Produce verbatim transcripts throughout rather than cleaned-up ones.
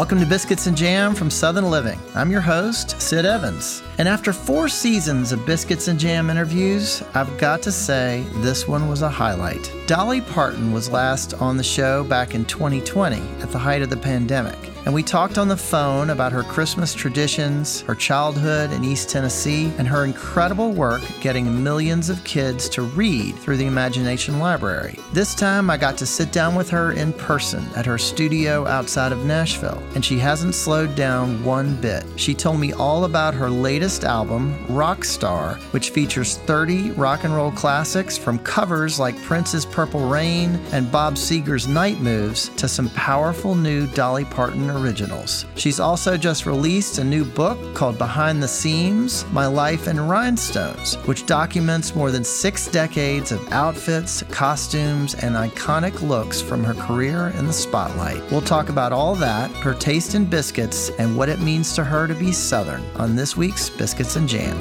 Welcome to Biscuits and Jam from Southern Living. I'm your host, Sid Evans. And after four seasons of Biscuits and Jam interviews, I've got to say this one was a highlight. Dolly Parton was last on the show back in twenty twenty at the height of the pandemic. And we talked on the phone about her Christmas traditions, her childhood in East Tennessee, and her incredible work getting millions of kids to read through the Imagination Library. This time I got to sit down with her in person at her studio outside of Nashville, and she hasn't slowed down one bit. She told me all about her latest album, Rockstar, which features thirty rock and roll classics from covers like Prince's Purple Rain and Bob Seger's Night Moves to some powerful new Dolly Parton originals. She's also just released a new book called Behind the Seams, My Life in Rhinestones, which documents more than six decades of outfits, costumes, and iconic looks from her career in the spotlight. We'll talk about all that, her taste in biscuits, and what it means to her to be Southern on this week's Biscuits and Jam.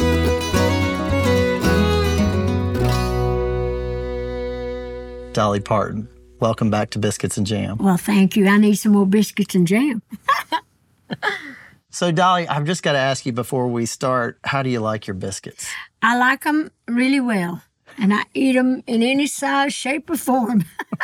Dolly Parton, welcome back to Biscuits and Jam. Well, thank you. I need some more biscuits and jam. So, Dolly, I've just got to ask you before we start, how do you like your biscuits? I like them really well, and I eat them in any size, shape, or form.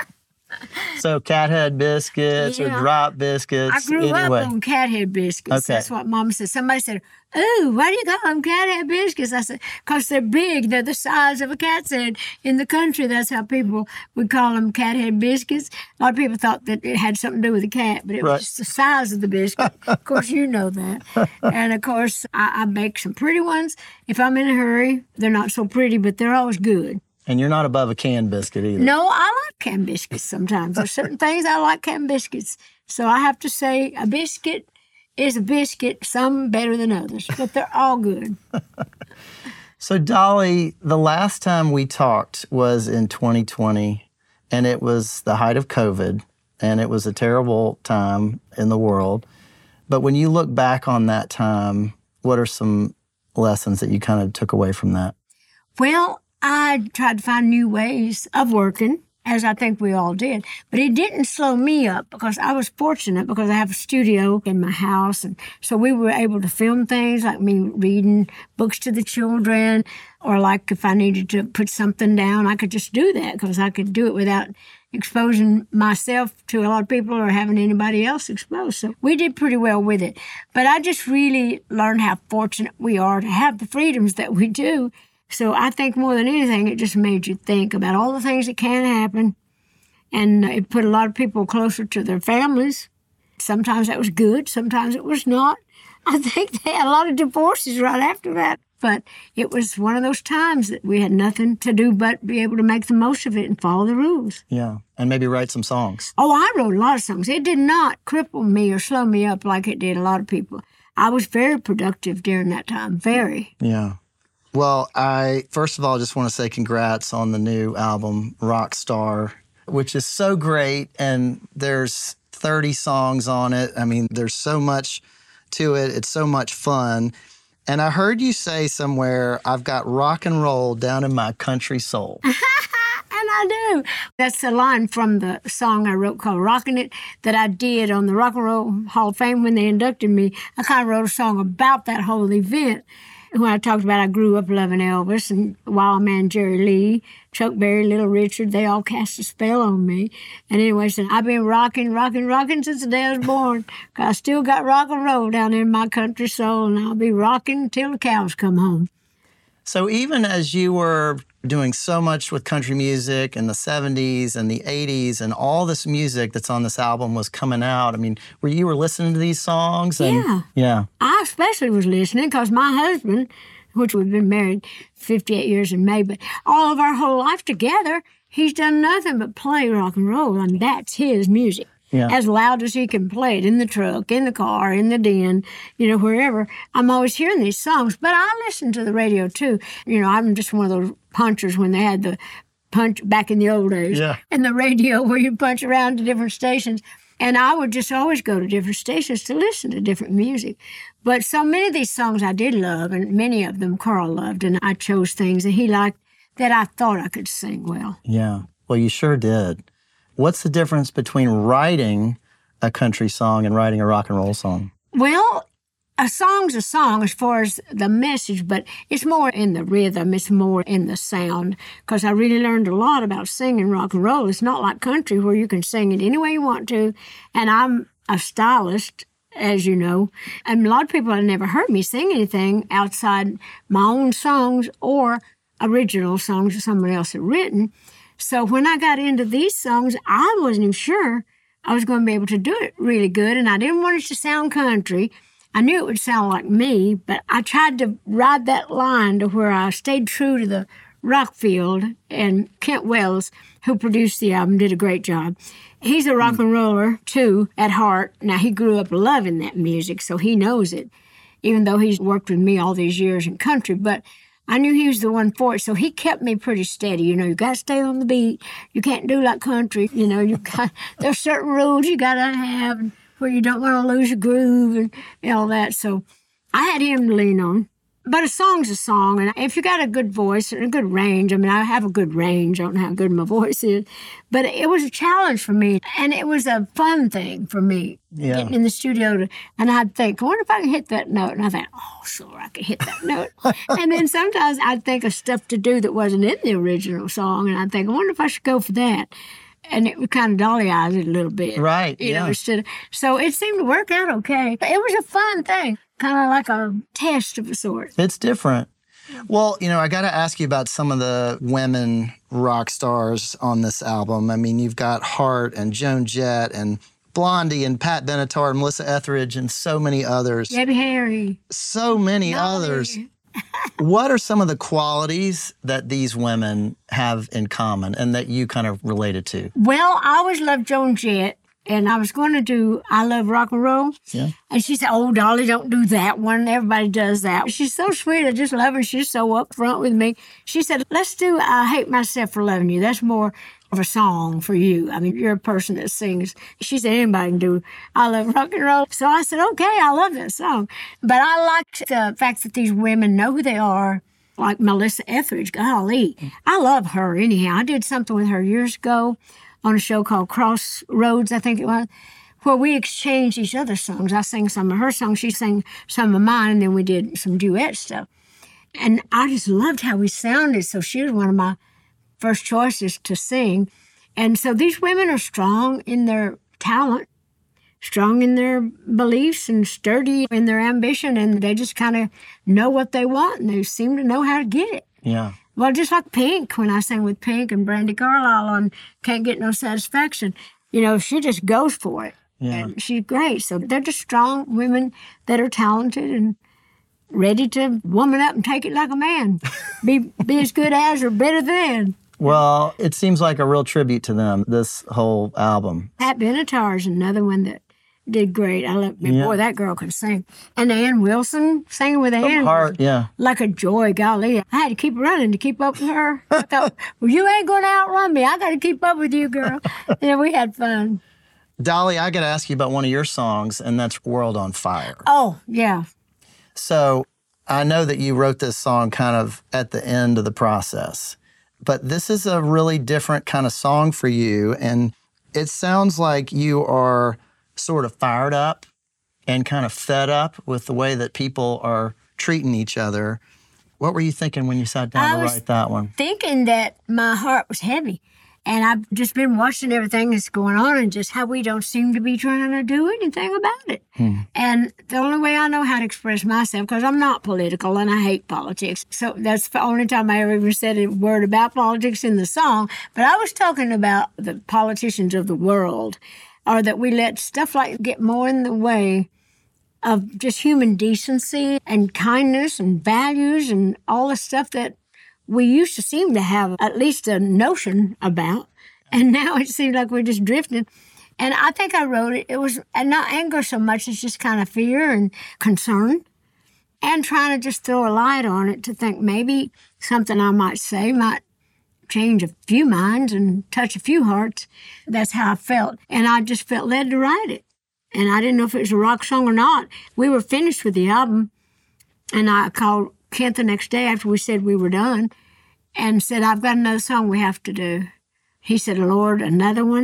So, cathead biscuits Yeah. or drop biscuits? I grew anyway. up on cathead biscuits. Okay. That's what Mom said. Somebody said, "Oh, why do you call them cathead biscuits?" I said, "Because they're big. They're the size of a cat's head. In the country, that's how people would call them cathead biscuits." A lot of people thought that it had something to do with the cat, but it Right. was just the size of the biscuit. Of course, you know that. And, of course, I, I make some pretty ones. If I'm in a hurry, they're not so pretty, but they're always good. And you're not above a canned biscuit either. No, I like canned biscuits sometimes. There's certain things I like canned biscuits. So I have to say a biscuit is a biscuit, some better than others, but they're all good. So, Dolly, the last time we talked was in twenty twenty, and it was the height of COVID, and it was a terrible time in the world. But when you look back on that time, what are some lessons that you kind of took away from that? Well, I tried to find new ways of working, as I think we all did. But it didn't slow me up because I was fortunate because I have a studio in my house. And so we were able to film things like me reading books to the children, or like if I needed to put something down, I could just do that because I could do it without exposing myself to a lot of people or having anybody else exposed. So we did pretty well with it. But I just really learned how fortunate we are to have the freedoms that we do. So I think more than anything, it just made you think about all the things that can happen. And it put a lot of people closer to their families. Sometimes that was good. Sometimes it was not. I think they had a lot of divorces right after that. But it was one of those times that we had nothing to do but be able to make the most of it and follow the rules. Yeah, and maybe write some songs. Oh, I wrote a lot of songs. It did not cripple me or slow me up like it did a lot of people. I was very productive during that time, very. Yeah. Well, I, first of all, just want to say congrats on the new album, Rockstar, which is so great. And there's thirty songs on it. I mean, there's so much to it. It's so much fun. And I heard you say somewhere, I've got rock and roll down in my country soul. And I do. That's a line from the song I wrote called Rockin' It that I did on the Rock and Roll Hall of Fame when they inducted me. I kind of wrote a song about that whole event. When I talked about I grew up loving Elvis and Wild Man Jerry Lee, Chuck Berry, Little Richard, they all cast a spell on me. And anyway, so I've been rocking, rocking, rocking since the day I was born. 'Cause I still got rock and roll down in my country soul, and I'll be rocking until the cows come home. So even as you were doing so much with country music in the seventies and the eighties and all this music that's on this album was coming out, I mean, were you were listening to these songs? And, Yeah. Yeah. I especially was listening because my husband, which we've been married fifty-eight years in May, but all of our whole life together, he's done nothing but play rock and roll, and that's his music. Yeah. As loud as he can play it in the truck, in the car, in the den, you know, wherever. I'm always hearing these songs, but I listen to the radio too. You know, I'm just one of those punchers when they had the punch back in the old days. Yeah. And the radio where you punch around to different stations. And I would just always go to different stations to listen to different music. But so many of these songs I did love, and many of them Carl loved, and I chose things that he liked that I thought I could sing well. Yeah. Well, you sure did. What's the difference between writing a country song and writing a rock and roll song? Well, a song's a song as far as the message, but it's more in the rhythm. It's more in the sound, because I really learned a lot about singing rock and roll. It's not like country where you can sing it any way you want to. And I'm a stylist, as you know. And a lot of people have never heard me sing anything outside my own songs or original songs that somebody else had written. So when I got into these songs, I wasn't even sure I was going to be able to do it really good. And I didn't want it to sound country. I knew it would sound like me, but I tried to ride that line to where I stayed true to the rock field. And Kent Wells, who produced the album, did a great job. He's a rock and roller, too, at heart. Now, he grew up loving that music, so he knows it, even though he's worked with me all these years in country. But I knew he was the one for it, so he kept me pretty steady. You know, you got to stay on the beat. You can't do like country. You know, you got there's certain rules you got to have where you don't want to lose your groove and, and all that. So I had him to lean on. But a song's a song, and if you got a good voice and a good range, I mean, I have a good range. I don't know how good my voice is. But it was a challenge for me, and it was a fun thing for me, yeah. getting in the studio. To, and I'd think, I wonder if I can hit that note. And I thought, oh, sure, I can hit that note. And then sometimes I'd think of stuff to do that wasn't in the original song, and I'd think, I wonder if I should go for that. And it would kind of dolly-eyes it a little bit. Right, you yeah. know, instead of, so it seemed to work out okay. It was a fun thing. Kind of like a test of a sort. It's different. Well, you know, I got to ask you about some of the women rock stars on this album. I mean, you've got Hart and Joan Jett and Blondie and Pat Benatar and Melissa Etheridge and so many others. Debbie Harry. So many Dolly. others. What are some of the qualities that these women have in common and that you kind of related to? Well, I always loved Joan Jett. And I was going to do I Love Rock and Roll. Yeah. And she said, oh, Dolly, don't do that one. Everybody does that. She's so sweet. I just love her. She's so upfront with me. She said, let's do I Hate Myself for Loving You. That's more of a song for you. I mean, you're a person that sings. She said, anybody can do I Love Rock and Roll. So I said, okay, I love that song. But I liked the fact that these women know who they are. Like Melissa Etheridge, golly. I love her anyhow. I did something with her years ago on a show called Crossroads, I think it was, where we exchanged each other's songs. I sang some of her songs, she sang some of mine, and then we did some duet stuff. And I just loved how we sounded, so she was one of my first choices to sing. And so these women are strong in their talent, strong in their beliefs, and sturdy in their ambition, and they just kind of know what they want, and they seem to know how to get it. Yeah. Well, just like Pink, when I sang with Pink and Brandi Carlile on Can't Get No Satisfaction, you know, she just goes for it. Yeah. And she's great. So they're just strong women that are talented and ready to woman up and take it like a man. be be as good as or better than. Well, it seems like a real tribute to them, this whole album. Pat Benatar is another one that did great. I love me. Yeah. Boy, that girl can sing. And Ann Wilson, singing with Ann. Hart, yeah. Like a joy, golly. I had to keep running to keep up with her. I thought, well, you ain't going to outrun me. I got to keep up with you, girl. Yeah, we had fun. Dolly, I got to ask you about one of your songs, and that's World on Fire. Oh, yeah. So I know that you wrote this song kind of at the end of the process, but this is a really different kind of song for you, and it sounds like you are sort of fired up and kind of fed up with the way that people are treating each other. What were you thinking when you sat down I to was write that one? Thinking that my heart was heavy. And I've just been watching everything that's going on and just how we don't seem to be trying to do anything about it. Hmm. And the only way I know how to express myself, because I'm not political and I hate politics. So that's the only time I ever even said a word about politics in the song. But I was talking about the politicians of the world, or that we let stuff like get more in the way of just human decency and kindness and values and all the stuff that we used to seem to have at least a notion about. And now it seems like we're just drifting. And I think I wrote it, it was and not anger so much as just kind of fear and concern, and trying to just throw a light on it to think maybe something I might say might change a few minds and touch a few hearts. That's how I felt. And I just felt led to write it. And I didn't know if it was a rock song or not. We were finished with the album, and I called Kent the next day after we said we were done and said, I've got another song we have to do. He said, Lord, another one?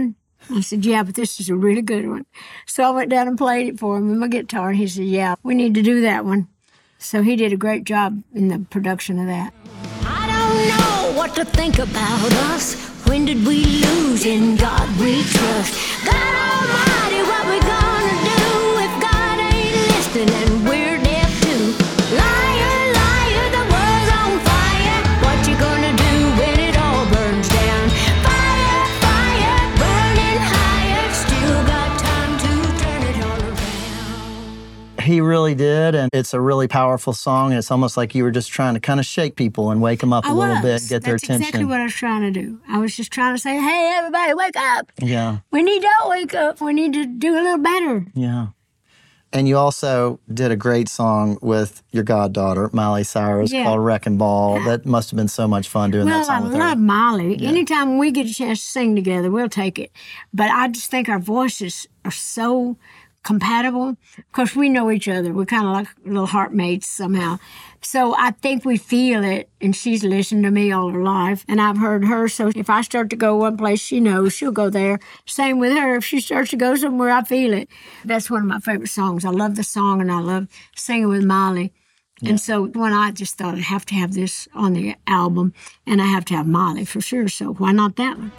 I said, yeah, but this is a really good one. So I went down and played it for him with my guitar, and he said, yeah, we need to do that one. So he did a great job in the production of that. I don't know what to think about us. When did we lose? In God we trust. God Almighty, what we gonna do if God ain't listening and we're deaf too? Liar, liar, the world's on fire. What you gonna do when it all burns down? Fire, fire, burning higher. Still got time to turn it all around. He really did, and it's a really powerful song. And it's almost like you were just trying to kind of shake people and wake them up a I little was. bit, get their That's attention. exactly what I was trying to do. I was just trying to say, hey, everybody, wake up. Yeah, We need to all wake up. We need to do a little better. yeah. And you also did a great song with your goddaughter, Miley Cyrus, Yeah. called Wrecking Ball. That must have been so much fun doing Well, that song I with love her. Molly. Anytime we get a chance to sing together, we'll take it. But I just think our voices are so compatible because we know each other. We're kind of like little heartmates somehow. So I think we feel it, and she's listened to me all her life, and I've heard her. So if I start to go one place, she knows she'll go there. Same with her. If she starts to go somewhere, I feel it. That's one of my favorite songs. I love the song, and I love singing with Molly. And so when I just thought I'd have to have this on the album, and I have to have Molly for sure. So why not that one?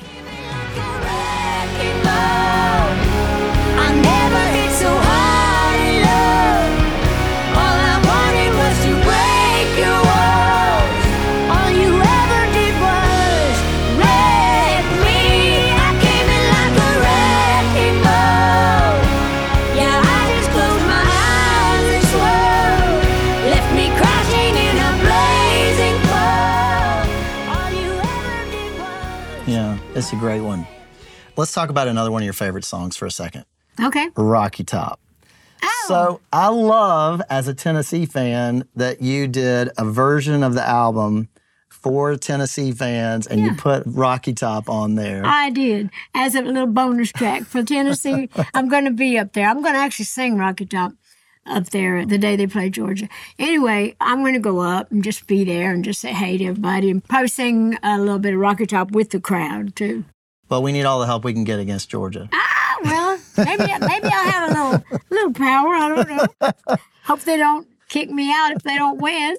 I never hit so hard in love. All I wanted was to break your walls. All you ever did was wreck me. I came in like a wrecking ball. Yeah, I just closed my eyes and swore. Left me crashing in a blazing fall. All you ever did was. Yeah, it's a great one. Let's talk about another one of your favorite songs for a second. Okay. Rocky Top. Oh. So I love, as a Tennessee fan, that you did a version of the album for Tennessee fans, and you Yeah. put Rocky Top on there. I did. As a little bonus track for Tennessee, I'm going to be up there. I'm going to actually sing Rocky Top up there the day they play Georgia. Anyway, I'm going to go up and just be there and just say hey to everybody and probably sing a little bit of Rocky Top with the crowd, too. But we need all the help we can get against Georgia. Ah, well, maybe maybe I'll have a little little power. I don't know. Hope they don't kick me out if they don't win.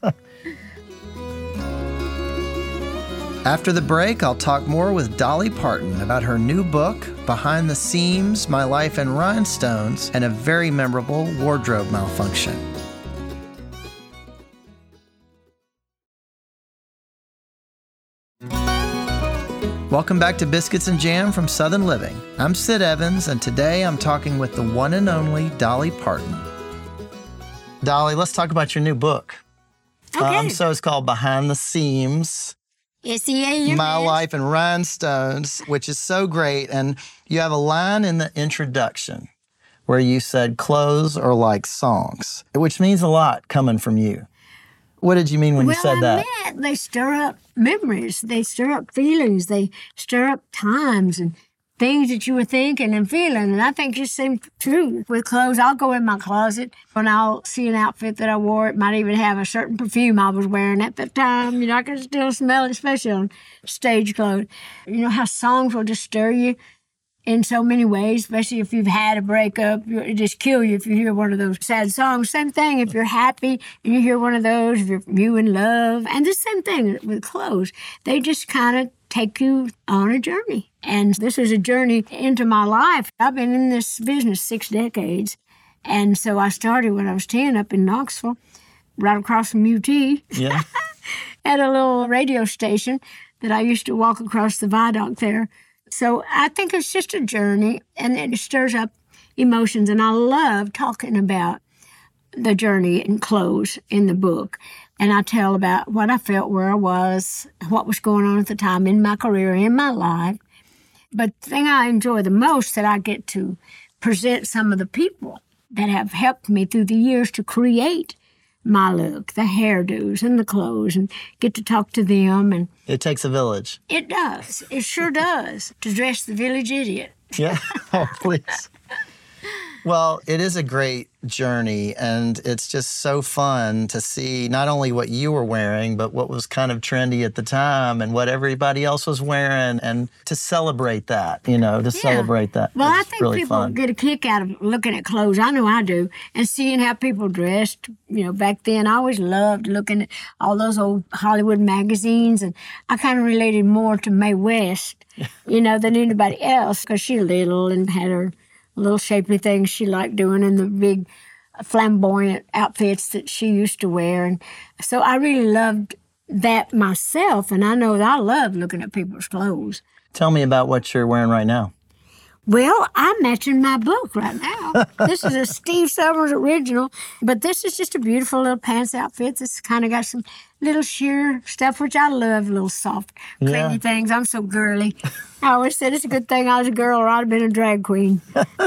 After the break, I'll talk more with Dolly Parton about her new book, Behind the Seams, My Life in Rhinestones, and a very memorable wardrobe malfunction. Welcome back to Biscuits and Jam from Southern Living. I'm Sid Evans, and today I'm talking with the one and only Dolly Parton. Dolly, let's talk about your new book. Okay. Um, so it's called Behind the Seams, S E A M S. My Life in Rhinestones, which is so great. And you have a line in the introduction where you said clothes are like songs, which means a lot coming from you. What did you mean when well, you said I that? meant they stir up memories. They stir up feelings. They stir up times and things that you were thinking and feeling. And I think it seemed true with clothes. I'll go in my closet and I'll see an outfit that I wore. It might even have a certain perfume I was wearing at the time. You know, I can still smell it, especially on stage clothes. You know how songs will just stir you in so many ways, especially if you've had a breakup. It just kill you if you hear one of those sad songs. Same thing if you're happy and you hear one of those, if you're you in love. And the same thing with clothes. They just kind of take you on a journey. And this was a journey into my life. I've been in this business six decades. And so I started when I was ten up in Knoxville, right across from U T, Yeah. at a little radio station that I used to walk across the viaduct there. So I think it's just a journey, and it stirs up emotions. And I love talking about the journey in clothes in the book. And I tell about what I felt, where I was, what was going on at the time in my career, in my life. But the thing I enjoy the most that I get to present some of the people that have helped me through the years to create my look, the hairdos and the clothes, and get to talk to them. And It takes a village. it does. It sure does. To dress the village idiot. Yeah. Oh, please. Well, it is a great journey, and it's just so fun to see not only what you were wearing, but what was kind of trendy at the time and what everybody else was wearing, and to celebrate that, you know, to Yeah. celebrate that. Well, I It's think really people fun. get a kick out of looking at clothes. I know I do. And seeing how people dressed, you know, back then. I always loved looking at all those old Hollywood magazines. And I kind of related more to Mae West, you know, than anybody else because she's little and had her little shapely things she liked doing and the big flamboyant outfits that she used to wear. And so I really loved that myself. And I know that I love looking at people's clothes. Tell me about what you're wearing right now. Well, I'm matching my book right now. This is a Steve Summers original, but this is just a beautiful little pants outfit. This kind of got some little sheer stuff, which I love, little soft, creamy Yeah. things. I'm so girly. I always said it's a good thing I was a girl or I'd have been a drag queen.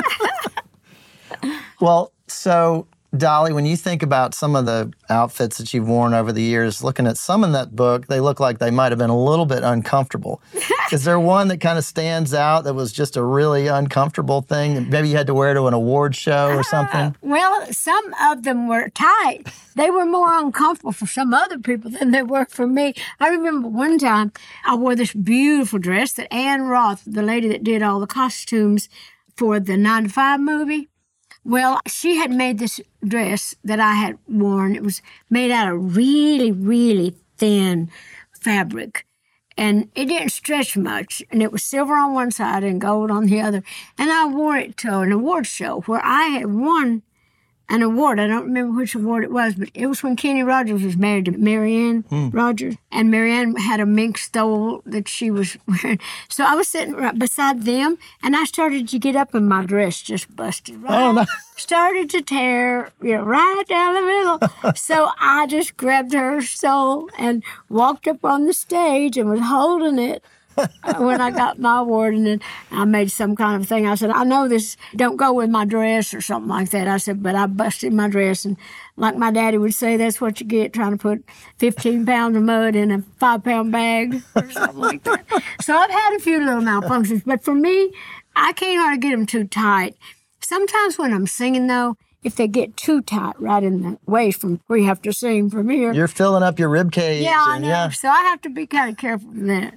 Well, so Dolly, when you think about some of the outfits that you've worn over the years, looking at some in that book, they look like they might have been a little bit uncomfortable. Is there one that kind of stands out that was just a really uncomfortable thing? that Maybe you had to wear to an award show or something? Well, some of them were tight. They were more uncomfortable for some other people than they were for me. I remember one time I wore this beautiful dress that Ann Roth, the lady that did all the costumes for the nine to five movie, well, she had made this dress that I had worn. It was made out of really, really thin fabric. And it didn't stretch much. And it was silver on one side and gold on the other. And I wore it to an award show where I had won an award. I don't remember which award it was, but it was when Kenny Rogers was married to Marianne Rogers. And Marianne had a mink stole that she was wearing. So I was sitting right beside them, and I started to get up, and my dress just busted right. Oh, no. Started to tear, you know, right down the middle. So I just grabbed her stole and walked up on the stage and was holding it. When I got my award, and then I made some kind of thing. I said, I know this don't go with my dress or something like that. I said, but I busted my dress. And like my daddy would say, that's what you get trying to put fifteen pounds of mud in a five pound bag or something like that. So I've had a few little malfunctions. But for me, I can't hardly get them too tight. Sometimes when I'm singing, though, if they get too tight right in the waist from where you have to sing from here. You're filling up your rib cage. Yeah, I and know. yeah. So I have to be kind of careful with that.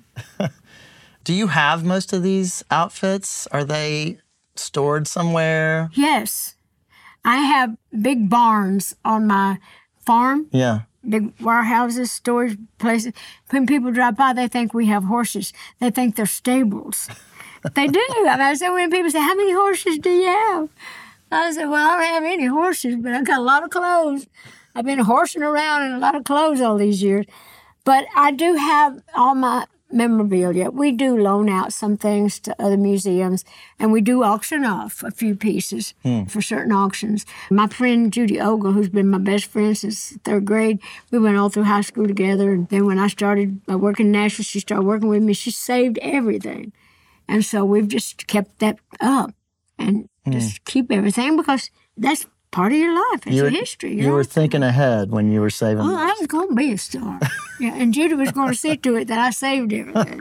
Do you have most of these outfits? Are they stored somewhere? Yes. I have big barns on my farm, Yeah. big warehouses, storage places. When people drive by, they think we have horses. They think they're stables. They do. I mean, so when people say, how many horses do you have? I said, well, I don't have any horses, but I've got a lot of clothes. I've been horsing around in a lot of clothes all these years. But I do have all my memorabilia. We do loan out some things to other museums, and we do auction off a few pieces for certain auctions. My friend Judy Ogle, who's been my best friend since third grade, we went all through high school together. And then when I started uh, working in Nashville, she started working with me. She saved everything. And so we've just kept that up and just keep everything because that's part of your life. It's You your were, history. you know? were thinking ahead when you were saving Well, them. I was going to be a star. Yeah, and Judy was going to see to it that I saved everything.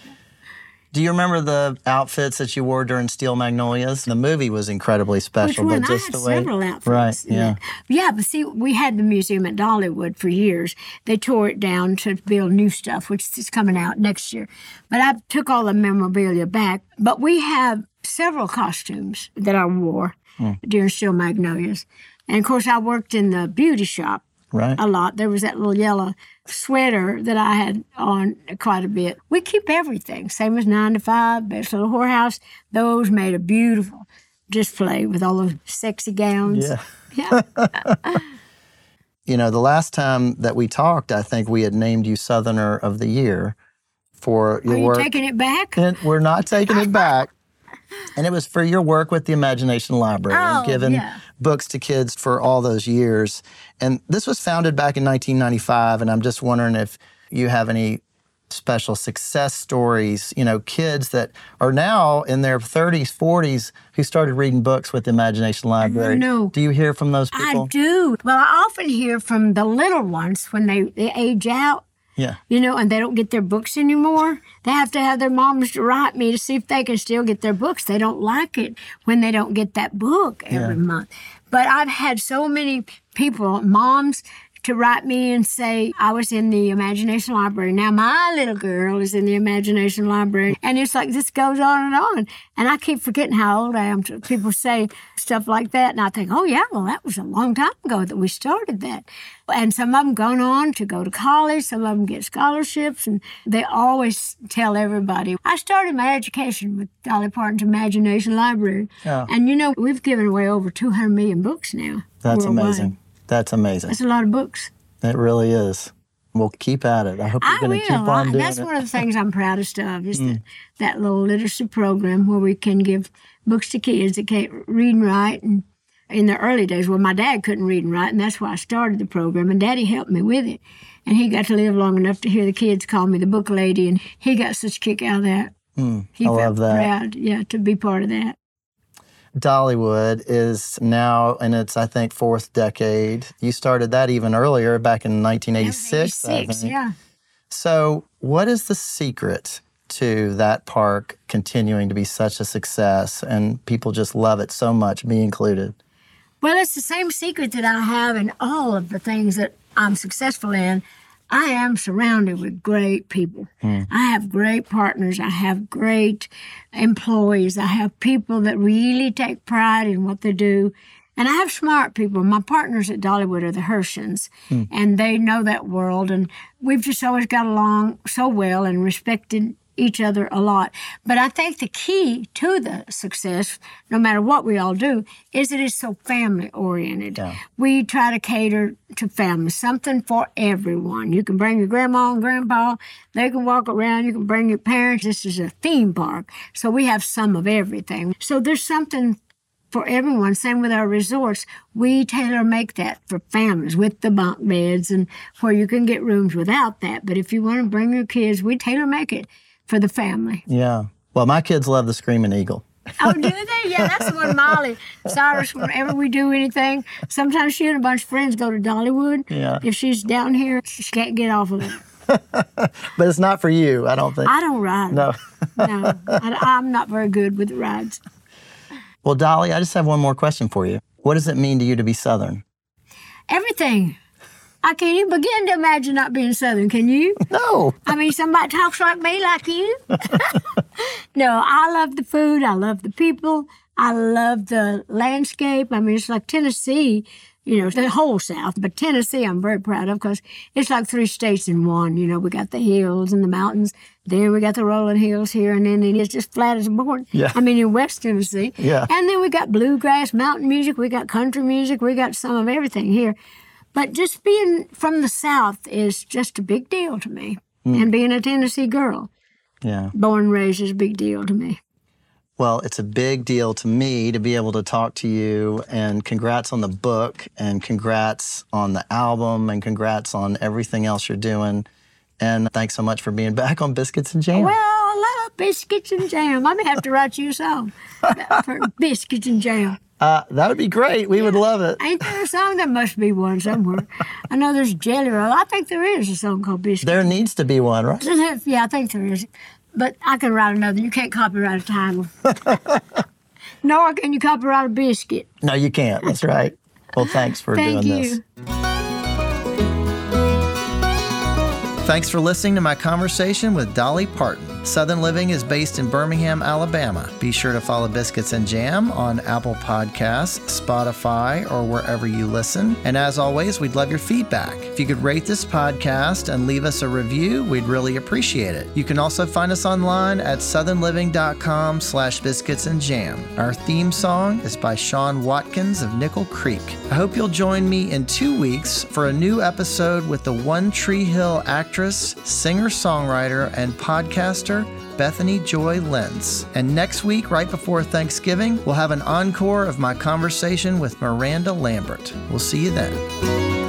Do you remember the outfits that you wore during Steel Magnolias? The movie was incredibly Which special, one? but I just had the way, several outfits. right? Yeah. Yeah, but see, we had the museum at Dollywood for years. They tore it down to build new stuff, which is coming out next year. But I took all the memorabilia back. But we have several costumes that I wore during Steel Magnolias. And of course, I worked in the beauty shop Right. a lot. There was that little yellow sweater that I had on quite a bit. We keep everything, same as nine to five, Best Little Whorehouse. Those made a beautiful display with all those sexy gowns. Yeah. Yeah. You know, the last time that we talked, I think we had named you Southerner of the Year for your Are you work. taking it back? And we're not taking it back. And it was for your work with the Imagination Library Oh, and giving yeah. books to kids for all those years. And this was founded back in nineteen ninety-five, and I'm just wondering if you have any special success stories, you know, kids that are now in their thirties, forties who started reading books with the Imagination Library. know. Do you hear from those people? I do. Well, I often hear from the little ones when they, they age out. Yeah. You know, and they don't get their books anymore. They have to have their moms to write me to see if they can still get their books. They don't like it when they don't get that book every Yeah. month. But I've had so many people, moms, to write me and say, I was in the Imagination Library. Now my little girl is in the Imagination Library. And it's like this goes on and on. And I keep forgetting how old I am. People say stuff like that. And I think, oh, yeah, well, that was a long time ago that we started that. And some of them gone on to go to college. Some of them get scholarships. And they always tell everybody. I started my education with Dolly Parton's Imagination Library. Yeah. And, you know, we've given away over two hundred million books now. That's worldwide. amazing. That's amazing. That's a lot of books. It really is. We'll keep at it. I hope you're I going will. to keep on I, doing that's it. one of the things I'm proudest of is that, that little literacy program where we can give books to kids that can't read and write. And in the early days, well, my dad couldn't read and write, and that's why I started the program, and Daddy helped me with it. And he got to live long enough to hear the kids call me the book lady, and he got such a kick out of that. Mm, He I felt love that. proud, yeah, to be part of that. Dollywood is now in its, I think, fourth decade. You started that even earlier, back in nineteen eighty-six, I eighty-six, think. yeah. So what is the secret to that park continuing to be such a success and people just love it so much, me included? Well, it's the same secret that I have in all of the things that I'm successful in. I am surrounded with great people. I have great partners. I have great employees. I have people that really take pride in what they do. And I have smart people. My partners at Dollywood are the Hershans, and they know that world. And we've just always got along so well and respected each other a lot. But I think the key to the success, no matter what we all do, is that it's so family-oriented. Yeah. We try to cater to family, something for everyone. You can bring your grandma and grandpa. They can walk around. You can bring your parents. This is a theme park, so we have some of everything. So there's something for everyone. Same with our resorts. We tailor-make that for families with the bunk beds and where you can get rooms without that. But if you want to bring your kids, we tailor-make it for the family. Yeah. Well, my kids love the Screaming Eagle. Oh, do they? Yeah, that's the one Molly, Cyrus, whenever we do anything, sometimes she and a bunch of friends go to Dollywood. Yeah. If she's down here, she can't get off of it. But it's not for you, I don't think. I don't ride. No. No, I, I'm not very good with the rides. Well, Dolly, I just have one more question for you. What does it mean to you to be Southern? Everything. I can't even begin to imagine not being Southern, can you? No. I mean, somebody talks like me, like you. No, I love the food. I love the people. I love the landscape. I mean, it's like Tennessee, you know, the whole South. But Tennessee, I'm very proud of because it's like three states in one. You know, we got the hills and the mountains. Then we got the rolling hills here. And then it's just flat as a board. Yeah. I mean, in West Tennessee. Yeah. And then we got bluegrass, mountain music. We got country music. We got some of everything here. But just being from the South is just a big deal to me. Mm. And being a Tennessee girl, Yeah. born and raised, is a big deal to me. Well, it's a big deal to me to be able to talk to you, and congrats on the book, and congrats on the album, and congrats on everything else you're doing. And thanks so much for being back on Biscuits and Jam. Well, I love biscuits and jam. I may have to write you a song for biscuits and jam. Uh, that would be great. We would love it. Ain't there a song? There must be one somewhere. I know there's Jelly Roll. I think there is a song called Biscuits. There needs to be one, right? Yeah, I think there is. But I can write another. You can't copyright a title. Nor can you copyright a biscuit. No, you can't. That's right. Well, thanks for Thank doing you. this. Thanks for listening to my conversation with Dolly Parton. Southern Living is based in Birmingham, Alabama. Be sure to follow Biscuits and Jam on Apple Podcasts, Spotify, or wherever you listen. And as always, we'd love your feedback. If you could rate this podcast and leave us a review, we'd really appreciate it. You can also find us online at southernliving.com slash biscuits and jam. Our theme song is by Sean Watkins of Nickel Creek. I hope you'll join me in two weeks for a new episode with the One Tree Hill actress, singer-songwriter, and podcaster, Bethany Joy Lenz. And next week, right before Thanksgiving, we'll have an encore of my conversation with Miranda Lambert. We'll see you then.